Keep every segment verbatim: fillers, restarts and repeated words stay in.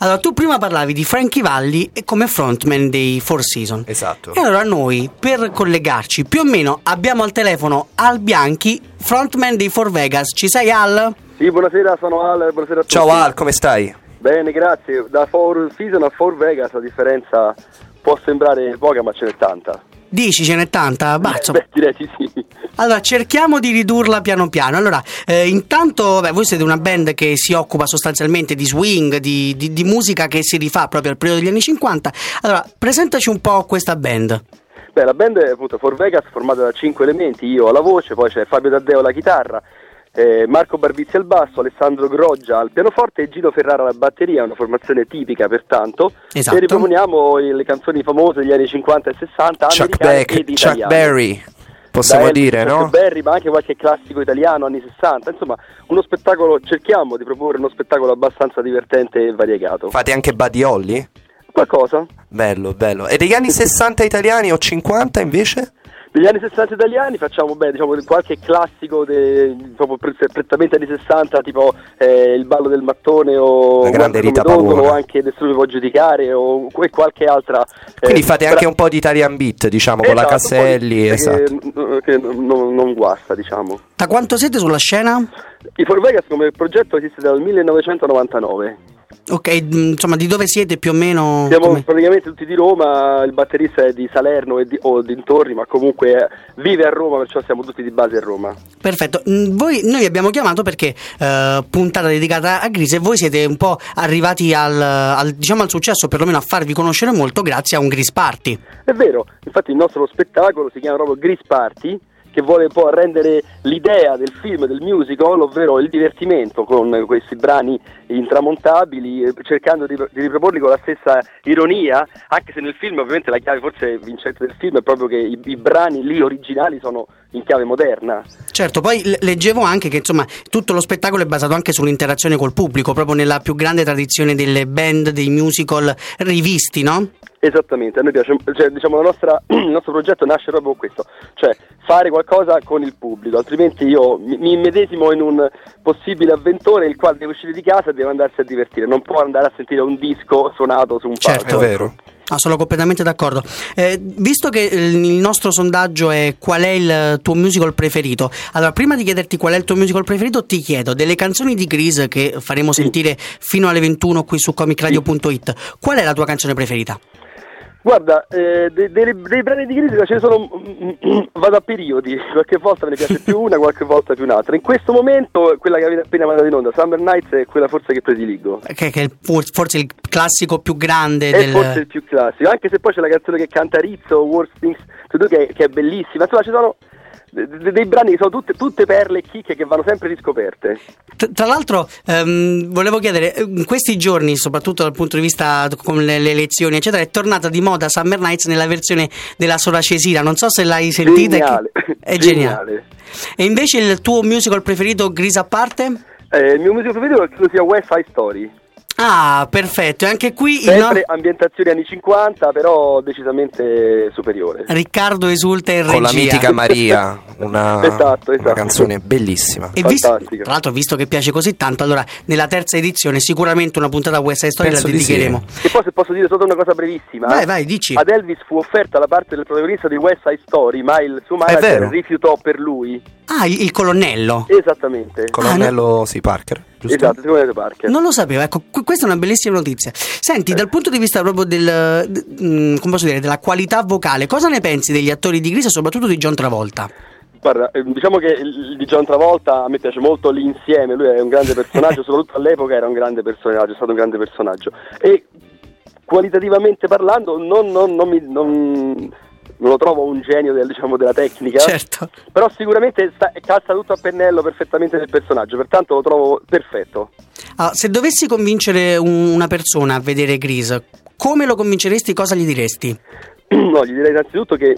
Allora, tu prima parlavi di Frankie Valli come frontman dei Four Seasons. Esatto. E allora noi, per collegarci, più o meno abbiamo al telefono Al Bianchi, frontman dei Four Vegas. Ci sei, Al? Sì, buonasera, sono Al, buonasera a tutti. Ciao Al, come stai? Bene, grazie. Da Four Seasons a Four Vegas la differenza può sembrare poca, ma ce n'è tanta. Dici ce n'è tanta? Bah, insomma. Beh, direi di sì. Allora, cerchiamo di ridurla piano piano. Allora, eh, intanto, beh, voi siete una band che si occupa sostanzialmente di swing, di, di, di musica che si rifà proprio al periodo degli anni cinquanta. Allora, presentaci un po' questa band. Beh, la band è appunto Four Vegas, formata da cinque elementi, io alla voce, poi c'è Fabio Taddeo alla chitarra, eh, Marco Barbizzi al basso, Alessandro Groggia al pianoforte e Gino Ferrara alla batteria, una formazione tipica pertanto. Esatto. E riproponiamo le canzoni famose degli anni cinquanta e sessanta, Chuck americane Beck, ed Chuck italiane. Berry, possiamo Da Elvis, dire, no? Chuck Berry, ma anche qualche classico italiano, anni sessanta, insomma uno spettacolo, cerchiamo di proporre uno spettacolo abbastanza divertente e variegato. Fate anche Buddy Holly? Qualcosa? Bello, bello. E degli anni sessanta italiani o cinquanta invece? Degli anni sessanta italiani facciamo beh, diciamo, qualche classico de, proprio pre- prettamente anni sessanta, tipo eh, Il ballo del mattone o La grande Rita Dondolo, Pavone, o anche Nessuno mi può giudicare o e qualche altra. Quindi eh, fate tra... anche un po' di Italian Beat, diciamo, con la Esatto, Caselli, che, esatto. Che, che non, non guasta, diciamo. Da quanto siete sulla scena? I Four Vegas come progetto esiste dal millenovecentonovantanove. Ok, insomma, di dove siete più o meno? Siamo Come... praticamente tutti di Roma, il batterista è di Salerno e di, o dintorni, ma comunque eh, vive a Roma, perciò siamo tutti di base a Roma. Perfetto. Voi, noi vi abbiamo chiamato perché eh, puntata dedicata a Grease, e voi siete un po' arrivati al, al, diciamo, al successo, perlomeno a farvi conoscere molto grazie a un Grease Party. È vero, infatti il nostro spettacolo si chiama proprio Grease Party, che vuole un po' rendere l'idea del film, del musical, ovvero il divertimento con questi brani intramontabili, cercando di, di riproporli con la stessa ironia, anche se nel film ovviamente la chiave forse vincente del film è proprio che i, i brani lì originali sono in chiave moderna. Certo, poi l- leggevo anche che insomma tutto lo spettacolo è basato anche sull'interazione col pubblico, proprio nella più grande tradizione delle band, dei musical rivisti, no? Esattamente, a noi piace, cioè, diciamo, la nostra, il nostro progetto nasce proprio con questo, cioè fare qualcosa con il pubblico, altrimenti io mi, mi immedesimo in un possibile avventore il quale deve uscire di casa e deve andarsi a divertire, non può andare a sentire un disco suonato su un palco. Certo, è vero. Ah, sono completamente d'accordo. Eh, visto che il nostro sondaggio è qual è il tuo musical preferito, allora prima di chiederti qual è il tuo musical preferito ti chiedo delle canzoni di Grease che faremo sì. sentire fino alle ventuno qui su comic radio punto it, qual è la tua canzone preferita? Guarda, eh, dei, dei, dei brani di Grease ce ne sono, vado a periodi, qualche volta me ne piace più una, qualche volta più un'altra. In questo momento quella che avete appena mandato in onda, Summer Nights, è quella forse che prediligo. Che, che è forse il classico più grande è del... forse il più classico, anche se poi c'è la canzone che canta Rizzo, Worst Things to Do, che, che è bellissima. Insomma, ci sono dei, dei brani che sono tutte, tutte perle e chicche che vanno sempre riscoperte. Tra, tra l'altro ehm, volevo chiedere, in questi giorni, soprattutto dal punto di vista con le, le elezioni eccetera, è tornata di moda Summer Nights nella versione della Sora Cesira, non so se l'hai sentita. Geniale. È geniale. geniale. E invece il tuo musical preferito, Grease a parte? Eh, il mio musical preferito credo sia West Side Story. Ah, perfetto, e anche qui sempre il no... ambientazione anni cinquanta, però decisamente superiore. Riccardo esulta in regia Con la mitica Maria, una, esatto, esatto. una canzone bellissima. e visto, Fantastica. tra l'altro, visto che piace così tanto, allora nella terza edizione sicuramente una puntata West Side Story Penso la di sì. dedicheremo. E poi, se posso dire solo una cosa brevissima, Vai, vai, dici. ad Elvis fu offerta la parte del protagonista di West Side Story, ma il suo manager vero? rifiutò per lui. Ah, il, il colonnello. Esattamente. Colonnello sì, Parker, giusto? Esatto, secondo me Parker. Non lo sapevo, ecco, qu- questa è una bellissima notizia. Senti, dal punto di vista proprio del, d- mh, come posso dire, della qualità vocale, cosa ne pensi degli attori di Grease e soprattutto di John Travolta? Guarda, eh, diciamo che il di John Travolta a me piace molto l'insieme, lui è un grande personaggio, soprattutto all'epoca era un grande personaggio, è stato un grande personaggio. E qualitativamente parlando non, non, non mi... Non... non lo trovo un genio del, diciamo, della tecnica, Certo. però sicuramente sta, calza tutto a pennello perfettamente nel personaggio, pertanto lo trovo perfetto. Allora, se dovessi convincere un- una persona a vedere Grease, come lo convinceresti, cosa gli diresti? No, gli direi innanzitutto che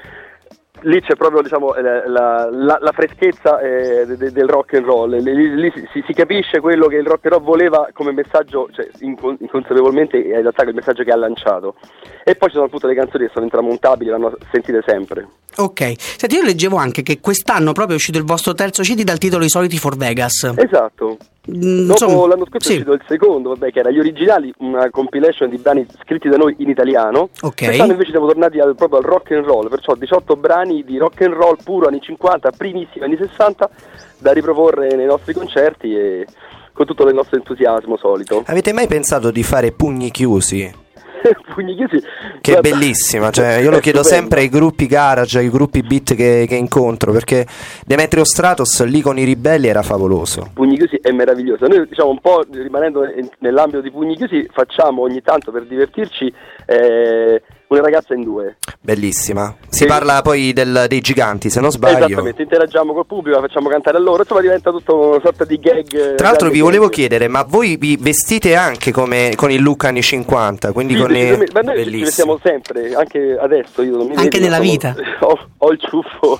lì c'è proprio, diciamo, la, la, la, la freschezza eh, de, de, del rock and roll, lì, lì si, si capisce quello che il rock and roll voleva come messaggio, cioè incon- inconsapevolmente in realtà quel messaggio che ha lanciato. E poi ci sono appunto le canzoni che sono intramontabili, vanno sentite sempre. Ok, senti, io leggevo anche che quest'anno proprio è uscito il vostro terzo C D dal titolo I soliti Four Vegas. Esatto. Insomma, dopo l'anno scorso sì. è uscito il secondo, vabbè, che era Gli Originali, una compilation di brani scritti da noi in italiano. Ok. Quest'anno invece siamo tornati al, proprio al rock and roll, perciò diciotto brani di rock and roll puro anni cinquanta, primissimi anni sessanta, da riproporre nei nostri concerti e con tutto il nostro entusiasmo solito. Avete mai pensato di fare Pugni Chiusi? Pugni Chiusi, Che è bellissima, cioè io lo chiedo sempre ai gruppi garage, ai gruppi beat che, che incontro, perché Demetrio Stratos lì con i Ribelli era favoloso. Pugni Chiusi è meraviglioso. Noi, diciamo, un po' rimanendo nell'ambito di Pugni Chiusi, facciamo ogni tanto per divertirci eh, Una ragazza in due. Bellissima. Si Sì. parla poi del, dei giganti, se non sbaglio. Esattamente, interagiamo col pubblico, la facciamo cantare a loro, insomma diventa tutto una sorta di gag. Tra l'altro vi volevo gag. chiedere, ma voi vi vestite anche come con il look anni cinquanta, quindi Sì, con i... decisamente. Ma noi ci Bellissimo. vestiamo sempre, anche adesso io non mi Anche vedi, nella sono- vita. Ho, ho il ciuffo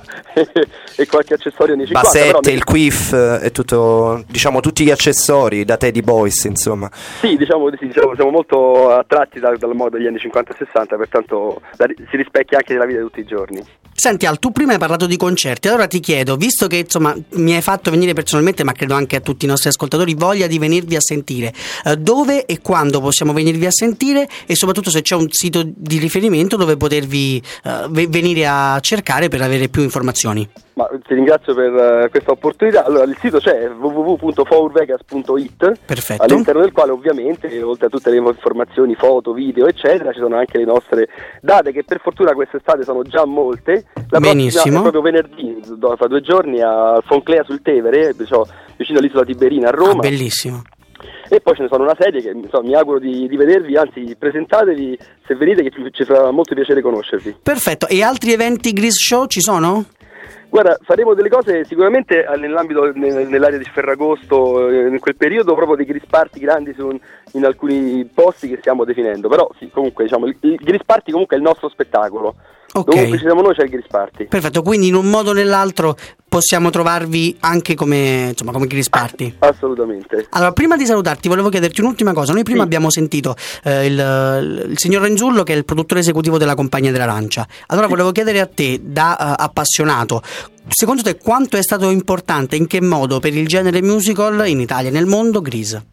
e qualche accessorio anni cinquanta. però Bassette, mi- il quiff e tutto, diciamo tutti gli accessori da Teddy Boys, insomma. Sì, diciamo di sì, diciamo, siamo molto attratti da- dal modo degli anni cinquanta e sessanta, pertanto la- si rispecchia anche nella vita di tutti i giorni. Senti Al, tu prima hai parlato di concerti, allora ti chiedo, visto che insomma mi hai fatto venire personalmente, ma credo anche a tutti i nostri ascoltatori, voglia di venirvi a sentire, eh, dove e quando possiamo venirvi a sentire e soprattutto se c'è un sito di riferimento dove potervi eh, ve- venire a cercare per avere più informazioni. Ma ti ringrazio per eh, questa opportunità. Allora, il sito c'è w w w punto fourvegas punto i t, Perfetto. all'interno del quale ovviamente, oltre a tutte le informazioni, foto, video, eccetera, ci sono anche le nostre date, che per fortuna quest'estate sono già molte. La Benissimo. prossima è proprio venerdì, do- fra due giorni, a Fonclea sul Tevere, diciamo, vicino all'isola Tiberina a Ah, Roma. bellissimo. E poi ce ne sono una serie che insomma, mi auguro di, di vedervi, anzi presentatevi se venite, che ci, ci farà molto piacere conoscervi. Perfetto, e altri eventi Grease Show ci sono? Guarda, faremo delle cose sicuramente nell'ambito, nel- nell'area di Ferragosto, eh, in quel periodo, proprio dei Grease Party grandi su, in alcuni posti che stiamo definendo, però sì, comunque diciamo, il, il Grease Party comunque è il nostro spettacolo. Ok. Dovunque ci siamo noi c'è il Grease Party. Perfetto, quindi in un modo o nell'altro possiamo trovarvi anche come, insomma, come Grease Party. Assolutamente. Allora, prima di salutarti volevo chiederti un'ultima cosa. Noi prima Sì. abbiamo sentito eh, il, il signor Renzullo, che è il produttore esecutivo della Compagnia dell'Arancia. Allora volevo chiedere a te, da eh, appassionato, secondo te quanto è stato importante, in che modo per il genere musical in Italia e nel mondo Grease?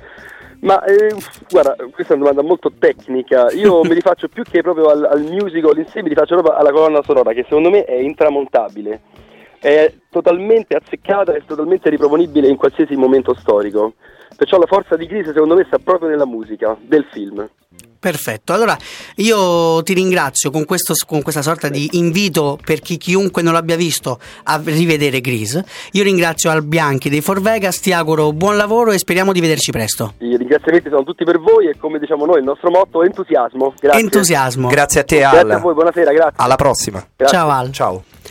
Ma eh, guarda, questa è una domanda molto tecnica. Io mi rifaccio più che proprio al, al musical in sé, mi rifaccio proprio alla colonna sonora, che secondo me è intramontabile. È totalmente azzeccata, è totalmente riproponibile in qualsiasi momento storico. Perciò la forza di Grease secondo me sta proprio nella musica del film. Perfetto, allora io ti ringrazio con, questo, con questa sorta di invito per chi chiunque non l'abbia visto a rivedere Grease. Io ringrazio Al Bianchi dei For Vegas, ti auguro buon lavoro e speriamo di vederci presto. I ringraziamenti sono tutti per voi e, come diciamo noi, il nostro motto è entusiasmo. Grazie. Entusiasmo. Grazie a te, Grazie Al. a voi, buonasera, grazie. Alla prossima. Grazie. Ciao Al. Ciao.